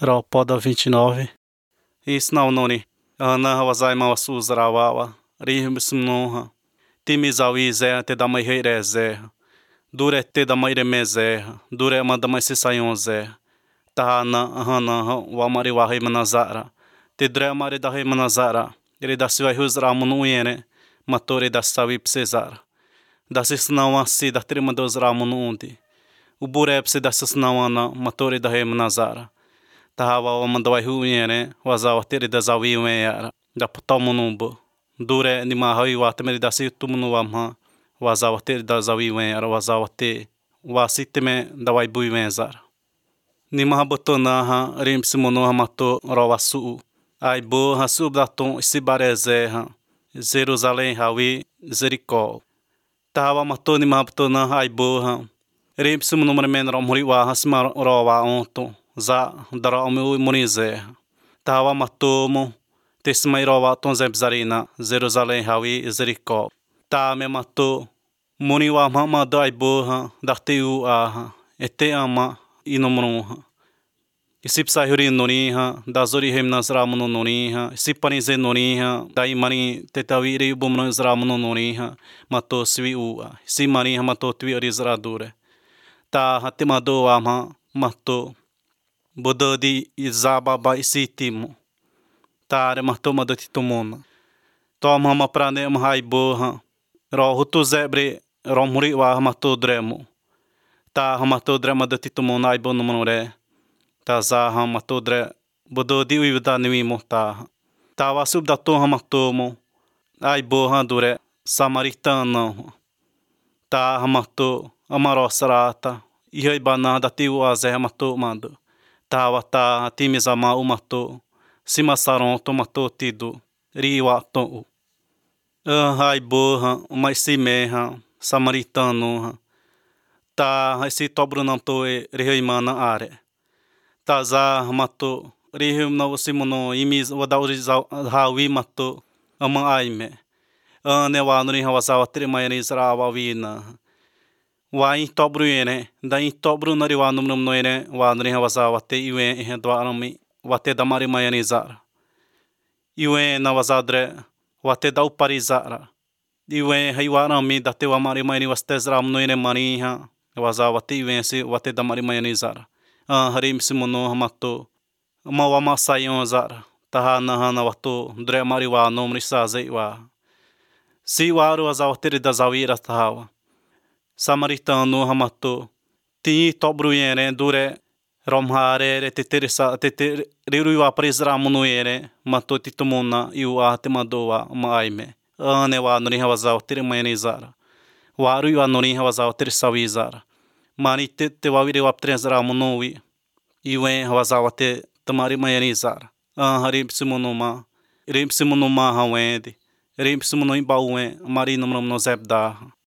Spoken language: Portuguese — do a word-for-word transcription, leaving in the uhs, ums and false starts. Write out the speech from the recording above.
Ropoda vinte e nove. Isnau noni. Ana wazai mawasu zarawawa. Rihim simnoha. Timizawi zerra te da mai reire zerra. Dure te da mai reme zerra. Dure manda mai se sayon zerra. Tahana hana wa mari wa rei manazara. Te dre mari da rei manazara. Ele da siwa huzra munuene. Matore da sawi psezara. Da sisnau asi da trima dos ramunu undi. O burep se da sisnau ana matore da rei manazara. Tahawa wa mandawai huiene. Wazawa tere da zawi ueara. Da putomunumbo. Dure ni mahai wa temeri da si tumunu wamha. Wazawa tere da zawi ueara. Wazawa te. Wa siteme da wai bui uezara. Ni maha botonaha. Rim simonoha mato rawa suu. Ai bo ha subdaton isibarezeha. Jerusalém hawi Jericó. Tahawa mato ni maha botonaha ai boha. Rim simonoha men ramuri wa hasma rawa onto. Za dara omu munizeha. Tahawa matomo. Tesmai rawa ton zebzarina. Jerusalém hawi Jericó. Ta me mato. Muni wa mama da ai boha. Darteu aha. Ete ama inomruha. Isipsa huri noriha. Da zori hemnas ramuno noriha. Isipanize noriha. Da imani tetawiri bumnas ramuno noriha. Mato swi ua. Simariha mato twi arizradure. Ta hatimado ama mato. Bododi izababa isitimo. Tare mato madotitumona. Toma ma prane mahai boha. Ro hutu zebre romuri wa mato dremo. Ta mato drema dotitumona ai bonomore. Ta za mato dre bododi uivda niwimo ta. Ta wasub da to matomo. Ai boha dure samaritano. Ta mato amarosarata. Ihai bana da tiu aze mato mando. Ta wata timizama umato. Simasaron tomato tido. Riwa to. Ai boha uma simeha samaritano. Ta esse tobro não to e reimana are. Ta za mato rihim no simono imiz wadauri hawi mato ama aime. Ane wa no hawasawa trimayani israwa wina. Wa in tobro ene da in tobro no riwa no no ene wa no hawasawa te iwe e do arami wa te da mari mayani zara. Iwe na wazadre wa te da uparizara. Iwe haiwa arami da te wa mari mayani wastezra no ene maniha. Wazawa te iwe se wa te da mari mayani zara. Ah, harim simono mato. Ma wa masayon zara. Tahana hana wato dre mari wa nomri saze wa. Si waru azawa tere da zawira tahawa. Samaritano hamato. Ti tobru yene dure romhare re te tere sa te te riru wa presra muno yene mato titumona iu a te madoa maime. Ane wa nori hawazawa tere mayene zara. Waru wa nori hawazawa tere sawi zara. Mani te te wawire wa presra muno wi. Iwe hawazawa te tamari mayene zara. Ah, harim simono ma. Rim simono ma hawende. Rim simono imbaue mari nomrom no zebda.